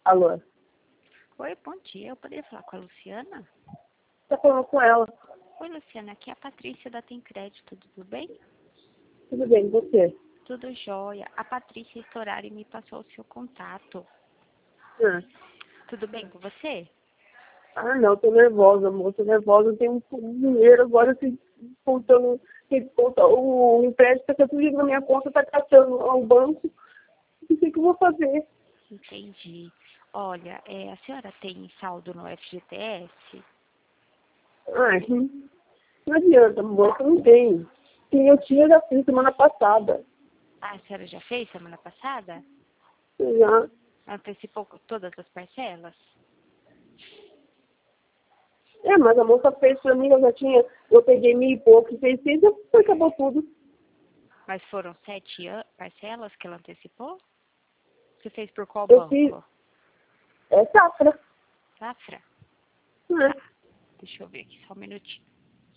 Alô? Oi, bom dia. Eu poderia falar com a Luciana? Tá falando com ela. Oi, Luciana. Aqui é a Patrícia da Tem Crédito. Tudo bem? Tudo bem, e você? Tudo jóia. A Patrícia Storari me passou o seu contato. Ah, Tudo bem com você? não, tô nervosa, amor. Tô nervosa. Eu tenho um dinheiro agora, assim, contando. O empréstimo tá tudo na minha conta, tá caçando ao banco. Não sei o que eu vou fazer. Entendi. Olha, a senhora tem saldo no FGTS? Ai, não adianta, amor, eu não tenho. Quem eu tinha já fiz semana passada. Ah, a senhora já fez semana passada? Já. Antecipou todas as parcelas? Mas a moça fez pra mim, eu peguei 1.000 e pouco, 600, e acabou tudo. Mas foram 7 parcelas que ela antecipou? Você fez por qual Eu fiz, banco? safra. Safra? Né? Tá. Deixa eu ver aqui, só um minutinho.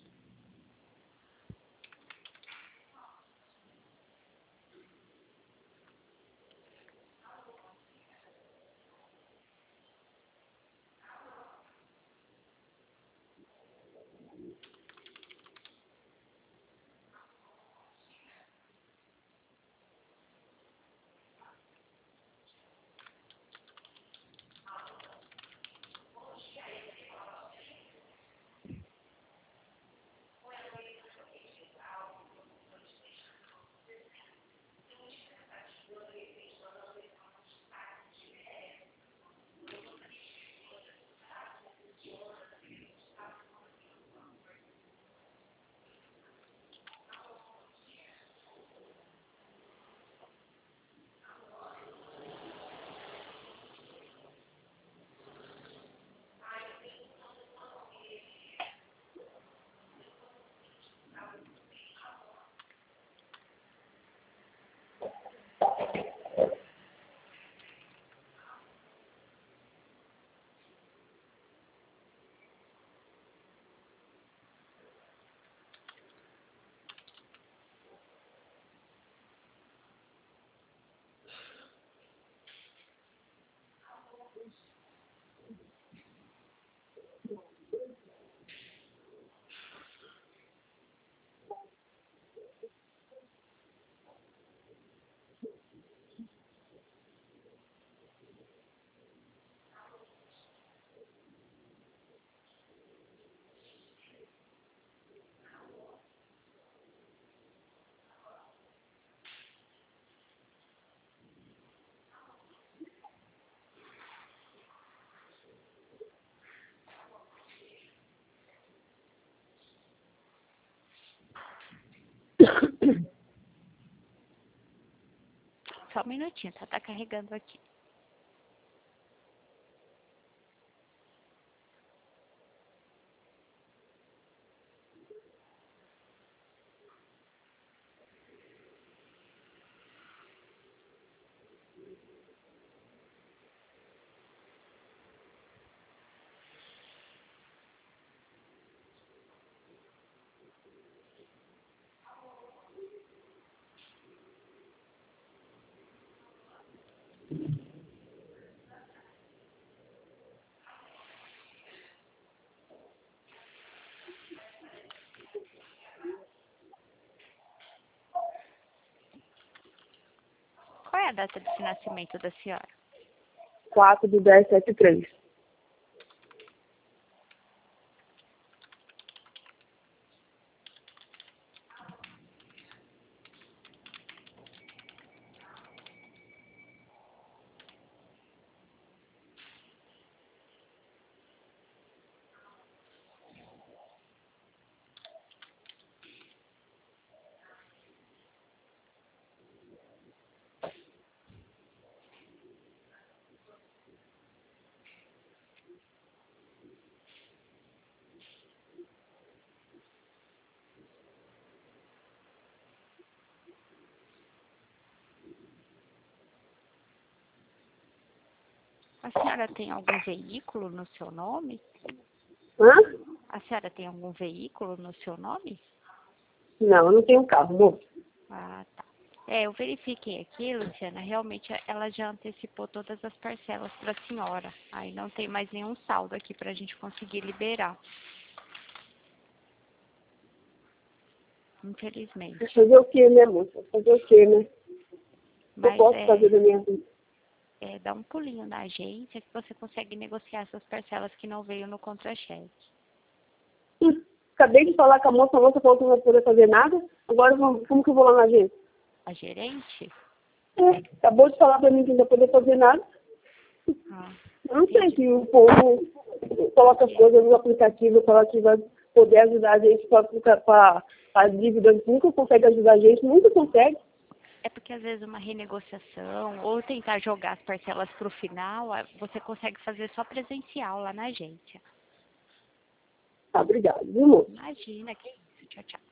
Só um minutinho, tá? Tá carregando aqui. Qual é a data de nascimento da senhora? 4/10/73. A senhora tem algum veículo no seu nome? Hã? A senhora tem algum veículo no seu nome? Não, eu não tenho carro, amor. Ah, tá. Eu verifiquei aqui, Luciana, realmente ela já antecipou todas as parcelas para a senhora. Aí não tem mais nenhum saldo aqui para a gente conseguir liberar. Infelizmente. Fazer o quê, né, moça? Fazer o quê, né? Eu Mas posso fazer da minha vida. dá um pulinho na agência que você consegue negociar essas parcelas que não veio no contra-cheque. Acabei de falar com a moça falou que não vai poder fazer nada. Agora, como que eu vou lá na agência? A gerente? Acabou de falar pra mim que não vai poder fazer nada. Ah, Eu não sei se o povo coloca as coisas no aplicativo, falar que vai poder ajudar a gente para a dívida. Nunca consegue ajudar a gente, nunca consegue. É porque às vezes uma renegociação ou tentar jogar as parcelas para o final, você consegue fazer só presencial lá na agência. Tá, obrigado, viu, moço? Imagina, que isso. Tchau, tchau.